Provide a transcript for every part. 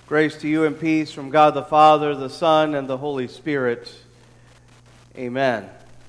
Grace to you and peace from God the Father, the Son, and the Holy Spirit. Amen.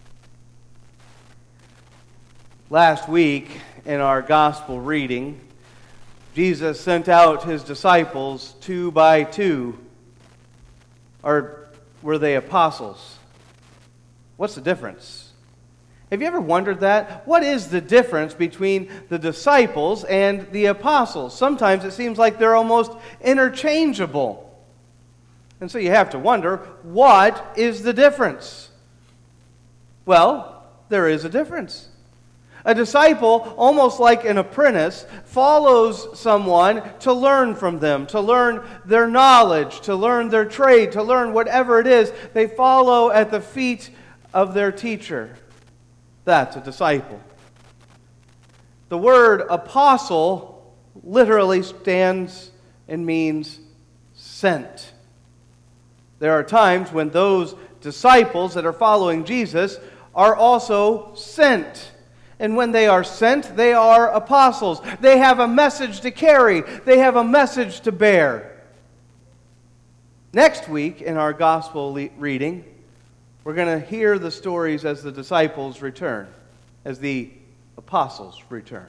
Last week, in our gospel reading, Jesus sent out his disciples 2 by 2. Or were they apostles? What's the difference? Have you ever wondered that? What is the difference between the disciples and the apostles? Sometimes it seems like they're almost interchangeable. And so you have to wonder, what is the difference? Well, there is a difference. A disciple, almost like an apprentice, follows someone to learn from them, to learn their knowledge, to learn their trade, to learn whatever it is. They follow at the feet of their teacher. That's a disciple. The word apostle literally stands and means sent. There are times when those disciples that are following Jesus are also sent. And when they are sent, they are apostles. They have a message to carry. They have a message to bear. Next week in our gospel reading, we're going to hear the stories as the disciples return, as the apostles return.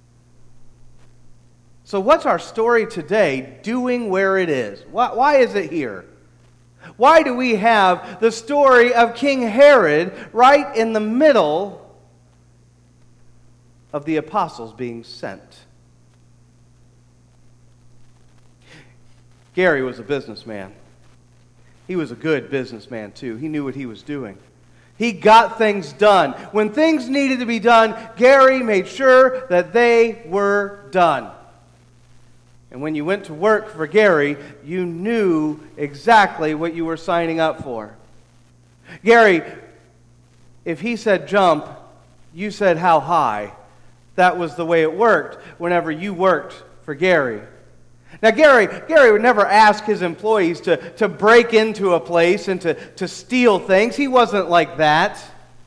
So what's our story today doing where it is? Why is it here? Why do we have the story of King Herod right in the middle of the apostles being sent? Gary was a businessman. He was a good businessman, too. He knew what he was doing. He got things done. When things needed to be done, Gary made sure that they were done. And when you went to work for Gary, you knew exactly what you were signing up for. Gary, if he said jump, you said how high. That was the way it worked whenever you worked for Gary. Now, Gary would never ask his employees to break into a place and to steal things. He wasn't like that.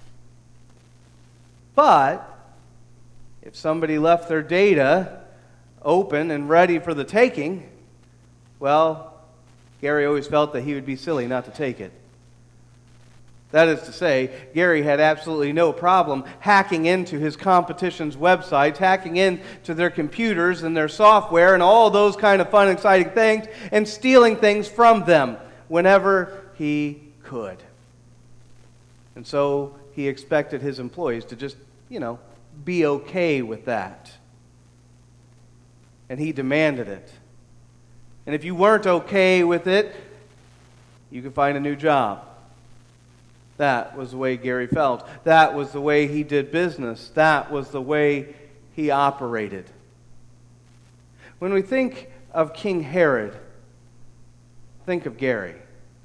But if somebody left their data open and ready for the taking, well, Gary always felt that he would be silly not to take it. That is to say, Gary had absolutely no problem hacking into his competition's websites, hacking into their computers and their software and all those kind of fun, exciting things, and stealing things from them whenever he could. And so he expected his employees to just, be okay with that. And he demanded it. And if you weren't okay with it, you could find a new job. That was the way Gary felt. That was the way he did business. That was the way he operated. When we think of King Herod, think of Gary.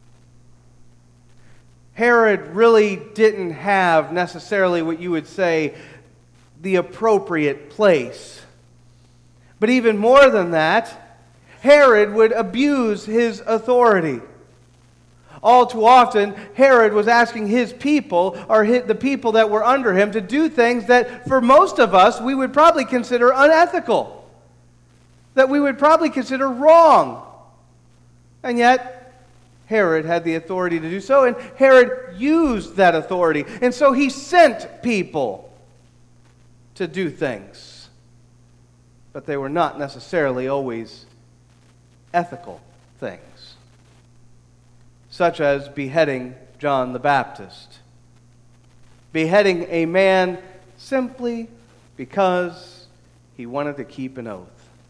Herod really didn't have necessarily what you would say the appropriate place. But even more than that, Herod would abuse his authority. All too often, Herod was asking his people, or the people that were under him, to do things that for most of us we would probably consider unethical, that we would probably consider wrong. And yet, Herod had the authority to do so, and Herod used that authority. And so he sent people to do things. But they were not necessarily always ethical things, such as beheading John the Baptist. Beheading a man simply because he wanted to keep an oath.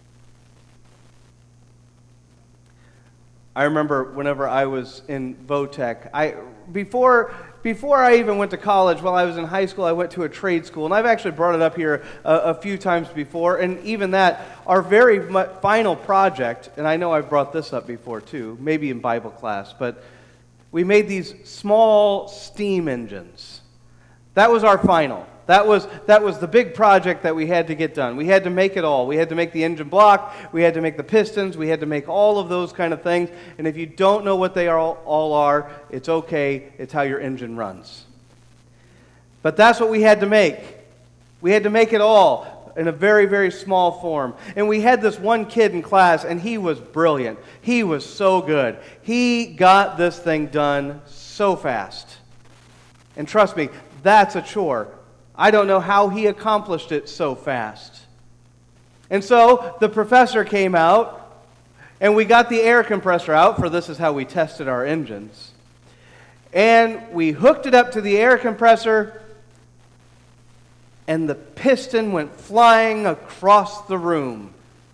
I remember whenever I was in Votech, before I even went to college, while I was in high school, I went to a trade school. And I've actually brought it up here a few times before. And even that, our very final project, and I know I've brought this up before too, maybe in Bible class, but we made these small steam engines. That was our final. That was the big project that we had to get done. We had to make it all. We had to make the engine block. We had to make the pistons. We had to make all of those kind of things. And if you don't know what they all are, it's okay. It's how your engine runs. But that's what we had to make. We had to make it all. in a very, very small form. And we had this one kid in class, and he was brilliant. He was so good. He got this thing done so fast. And trust me, that's a chore. I don't know how he accomplished it so fast. And so the professor came out, and we got the air compressor out, for this is how we tested our engines. And we hooked it up to the air compressor, and the piston went flying across the room.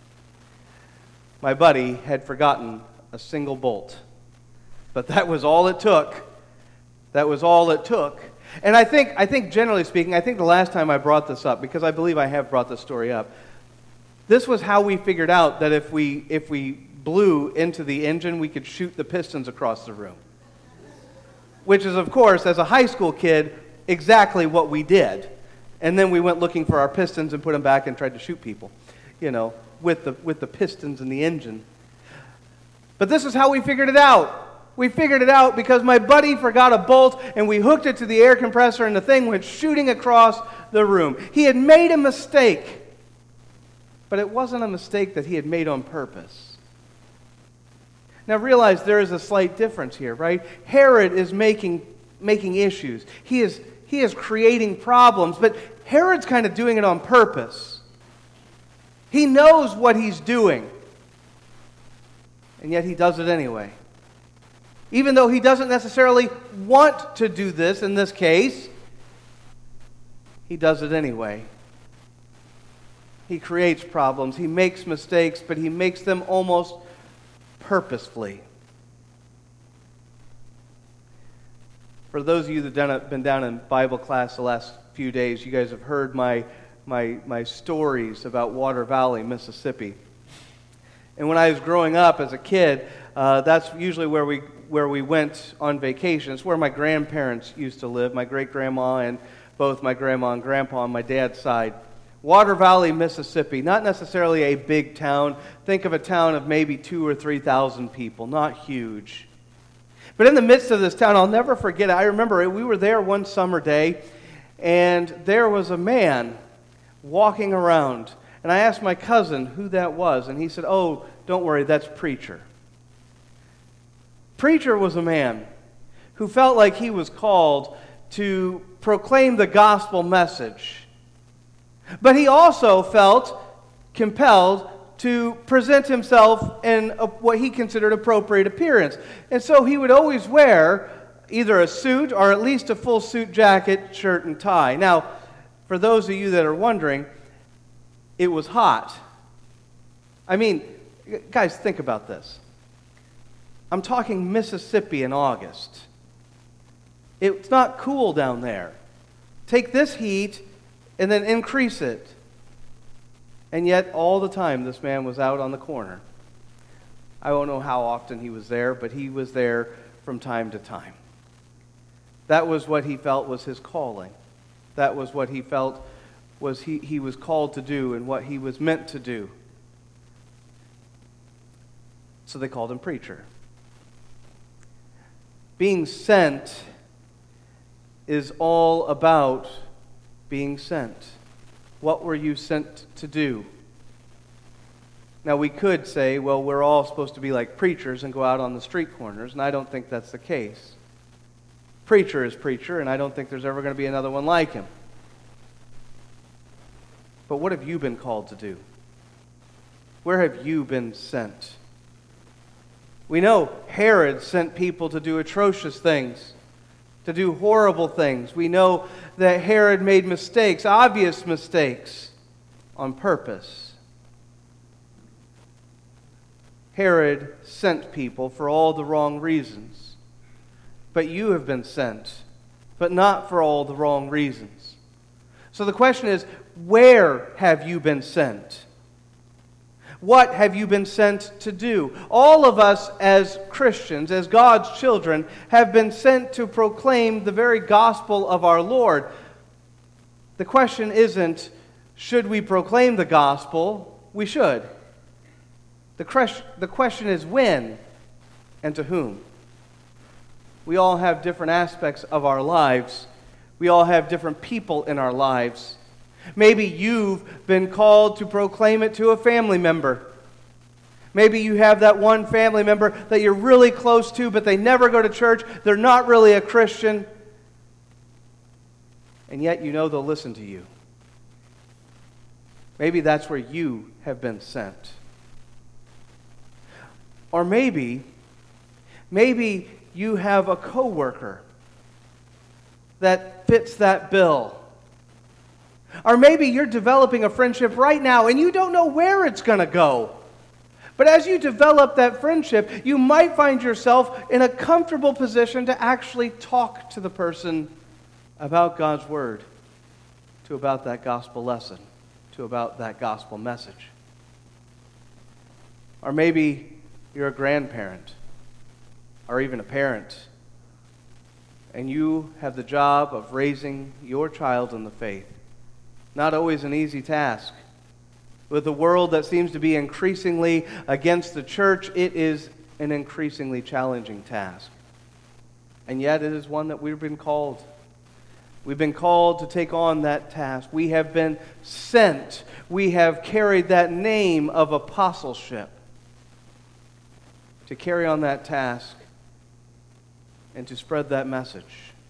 My buddy had forgotten a single bolt. But that was all it took. That was all it took. And I think generally speaking, I think the last time I brought this up, because I believe I have brought this story up, this was how we figured out that if we blew into the engine, we could shoot the pistons across the room. Which is, of course, as a high school kid, exactly what we did. And then we went looking for our pistons and put them back and tried to shoot people, with the pistons in the engine. But this is how we figured it out. We figured it out because my buddy forgot a bolt, and we hooked it to the air compressor, and the thing went shooting across the room. He had made a mistake, but it wasn't a mistake that he had made on purpose. Now realize there is a slight difference here, right? Herod is making issues. He is creating problems, but Herod's kind of doing it on purpose. He knows what he's doing, and yet he does it anyway. Even though he doesn't necessarily want to do this in this case, he does it anyway. He creates problems, he makes mistakes, but he makes them almost purposefully. For those of you that have been down in Bible class the last few days, you guys have heard my stories about Water Valley, Mississippi. And when I was growing up as a kid, that's usually where we went on vacation. It's where my grandparents used to live, my great-grandma and both my grandma and grandpa on my dad's side. Water Valley, Mississippi, not necessarily a big town. Think of a town of maybe 2,000 or 3,000 people, not huge. But in the midst of this town, I'll never forget it. I remember we were there one summer day, and there was a man walking around. And I asked my cousin who that was, and he said, "Oh, don't worry, that's Preacher." Preacher was a man who felt like he was called to proclaim the gospel message. But he also felt compelled to present himself in what he considered appropriate appearance. And so he would always wear either a suit or at least a full suit jacket, shirt, and tie. Now, for those of you that are wondering, it was hot. I mean, guys, think about this. I'm talking Mississippi in August. It's not cool down there. Take this heat and then increase it. And yet, all the time, this man was out on the corner. I don't know how often he was there, but he was there from time to time. That was what he felt was his calling. That was what he felt was he was called to do and what he was meant to do. So they called him Preacher. Being sent is all about being sent. What were you sent to do? Now we could say, well, we're all supposed to be like preachers and go out on the street corners, and I don't think that's the case. Preacher is Preacher, and I don't think there's ever going to be another one like him. But what have you been called to do? Where have you been sent? We know Herod sent people to do atrocious things, to do horrible things. We know that Herod made mistakes, obvious mistakes, on purpose. Herod sent people for all the wrong reasons. But you have been sent, but not for all the wrong reasons. So the question is, where have you been sent? What have you been sent to do? All of us as Christians, as God's children, have been sent to proclaim the very gospel of our Lord. The question isn't, should we proclaim the gospel? We should. The question is when and to whom. We all have different aspects of our lives. We all have different people in our lives. Maybe you've been called to proclaim it to a family member. Maybe you have that one family member that you're really close to, but they never go to church. They're not really a Christian. And yet you know they'll listen to you. Maybe that's where you have been sent. Or maybe you have a coworker that fits that bill. Or maybe you're developing a friendship right now and you don't know where it's going to go. But as you develop that friendship, you might find yourself in a comfortable position to actually talk to the person about God's Word, to about that gospel lesson, to about that gospel message. Or maybe you're a grandparent or even a parent, and you have the job of raising your child in the faith. Not always an easy task. With a world that seems to be increasingly against the church, it is an increasingly challenging task. And yet it is one that we've been called. We've been called to take on that task. We have been sent. We have carried that name of apostleship to carry on that task and to spread that message.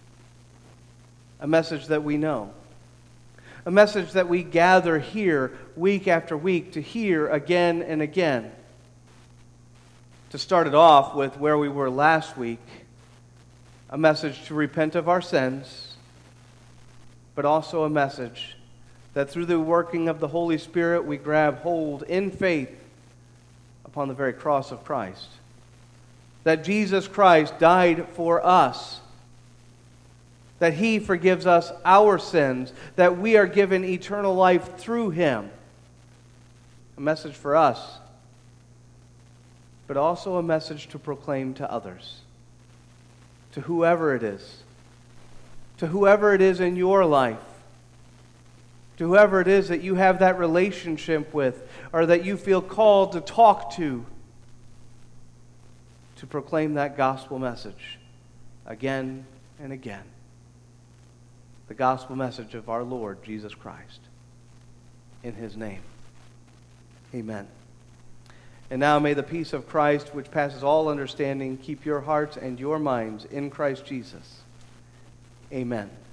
A message that we know. A message that we gather here week after week to hear again and again. To start it off with where we were last week, a message to repent of our sins, but also a message that through the working of the Holy Spirit we grab hold in faith upon the very cross of Christ. That Jesus Christ died for us. That He forgives us our sins, that we are given eternal life through Him. A message for us, but also a message to proclaim to others, to whoever it is in your life, to whoever it is that you have that relationship with, or that you feel called to talk to proclaim that gospel message again and again. The gospel message of our Lord Jesus Christ. In His name. Amen. And now may the peace of Christ, which passes all understanding, keep your hearts and your minds in Christ Jesus. Amen.